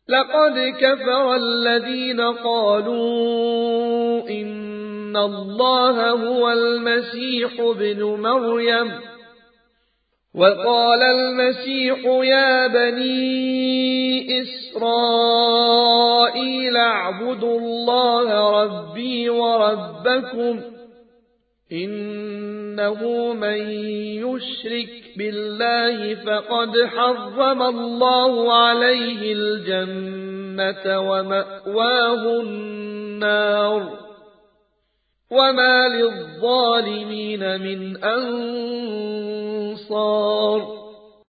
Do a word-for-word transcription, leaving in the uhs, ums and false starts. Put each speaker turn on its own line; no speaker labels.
لقد كفر الذين قالوا إن الله هو المسيح ابن مريم وقال المسيح يا بني إسرائيل اعبدوا الله ربي وربكم إنه من يشرك بالله فقد حرم الله عليه الجنة ومأواه النار وما للظالمين من أنصار